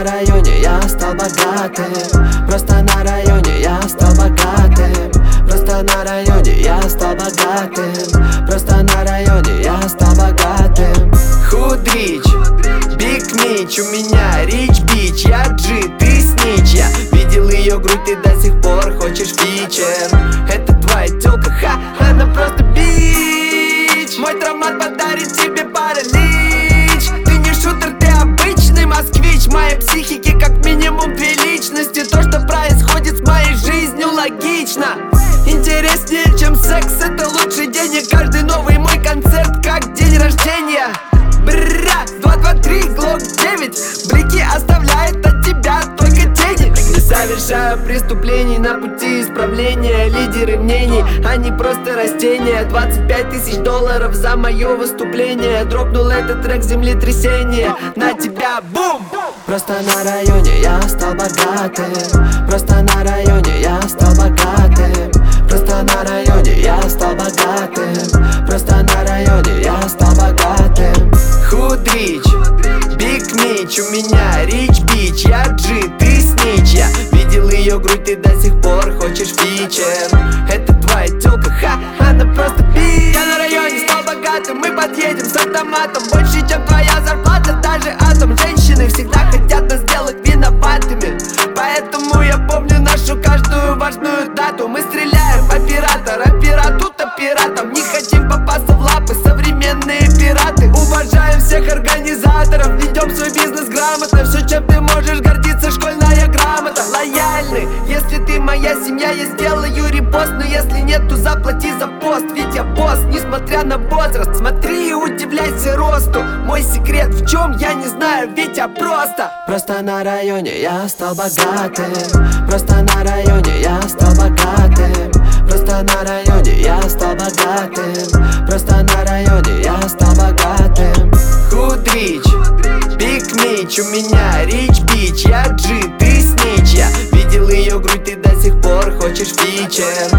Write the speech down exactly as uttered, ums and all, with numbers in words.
районе я стал богатым. Просто на районе я стал богатым. Просто на районе я стал богатым. Просто на районе я стал богатым. Худрич, Биг Мич, у меня Рич Бич. Я Джи, ты снич. Я видел ее грудь, ты до сих пор хочешь фичер. Это твоя тёлка, ха, она просто бич. Мой травмат подарит тебе паралич. Ты не шутер, ты обычный москвич. В моей психике как минимум две личности. То, что происходит с моей жизнью, логично. Интереснее, чем секс, это лучший день. И каждый новый мой концерт как день рождения. Бра, два, два, три, глок девять. Блики оставляет от тебя только тени. Не совершаю преступлений на пути исправления. Лидеры мнений, они просто растения. Двадцать пять тысяч долларов за мое выступление. Дропнул этот трек землетрясение. На тебя бум! Просто на районе я стал богатым. Просто на районе я стал богатым. Просто на районе я стал богатым. Просто на районе я стал богатым. Худрич, Биг Мич, у меня Рич Бич. Я Джи, ты снич. Я видел ее грудь, ты до сих пор хочешь фичер. Это твоя тёлка, ха, она просто бич. Я на районе стал богатым, мы подъедем с автоматом. Больше, чем твоя зарплата, даже атом. Женщины всегда хотят нас сделать виноватыми. Поэтому я помню нашу каждую важную дату. Мы стреляем по пиратам, пират тут а пиратом. Не хотим попасться в лапы, современные пираты. Уважаем всех организаторов, ведем свой бизнес грамотно. Все, чем ты можешь гордиться, школьная грамота. Лояльны, если ты моя семья, я сделаю репост. Но если нет, то заплати за пост. Ведь я босс, несмотря на возраст. Смотри и удивляйся росту. Мой секрет в чем, я не знаю, ведь я просто. Просто на районе я стал богатым. Просто на районе я стал богатым. Просто на районе я стал богатым. Просто на районе я стал богатым. Худрич, Биг Мич, у меня Рич Бич. Я Джи, ты снич. Я видел ее грудь, ты до сих пор хочешь фичер.